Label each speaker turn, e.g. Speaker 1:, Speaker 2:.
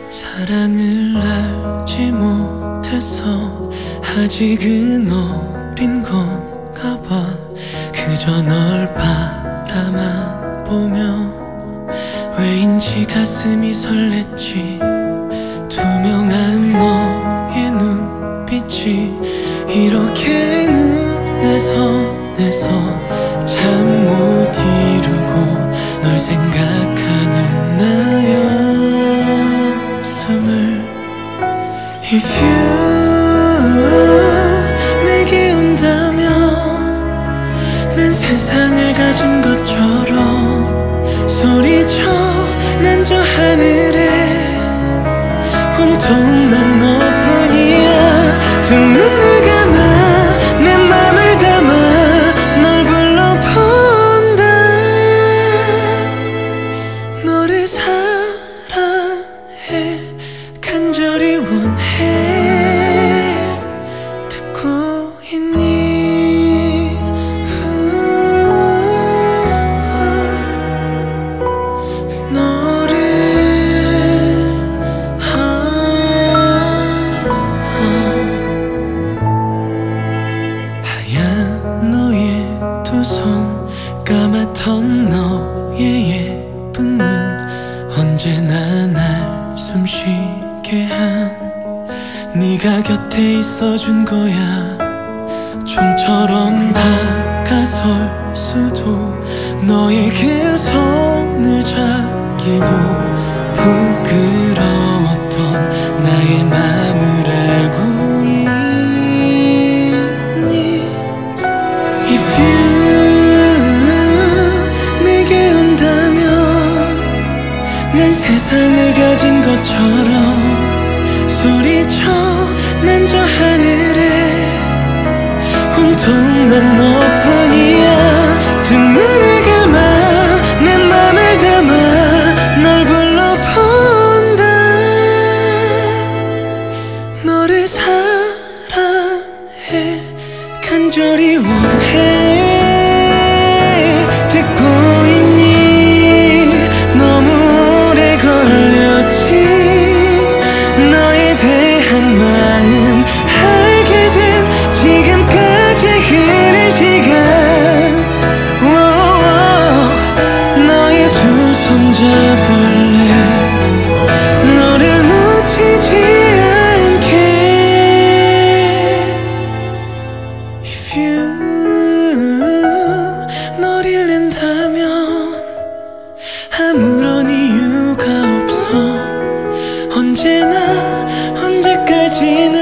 Speaker 1: 사랑을 알지 못해서 아직은 어린 건가 봐. 그저 널 바라만 보면 왜인지 가슴이 설렜지. 투명한 너의 눈빛이 이렇게 눈에 선해서 잠 못 이루고 널 생각하는 나였음을. If you 내게 온다면 난 세상을 가진 것처럼 소리쳐 난 저 하늘에 온통 난 너뿐이야. 두 눈을 감아 내 맘을 담아 널 불러본다. 너를 사랑해 간절히 원해. 듣고 있니? 너를 하얀 너의 두 손 까맣던 너의 예쁜 눈 언제나 날 숨쉬게 한 네가 곁에 있어준 거야. 좀처럼 다가설 수도 너의 그 손을 잡기도 부끄러웠던 나의 맘을 알고 있니? If you 내게 온다면 난 세상을 가진 것처럼 소리쳐 난 저 하늘에 온통 난 너뿐이야. 두 눈을 감아 내 맘을 담아 널 불러본다. 너를 사랑해 간절히 원해. 듣고 있니? 너무 오래 걸렸지. 너에 대한 마음 알게 된 지금까지 흐른 시간. 너의 두 손 잡을래. 너를 놓치지 않게. If you 널 잃는다면 아무런 이유가 없어. 언제나 언제까지나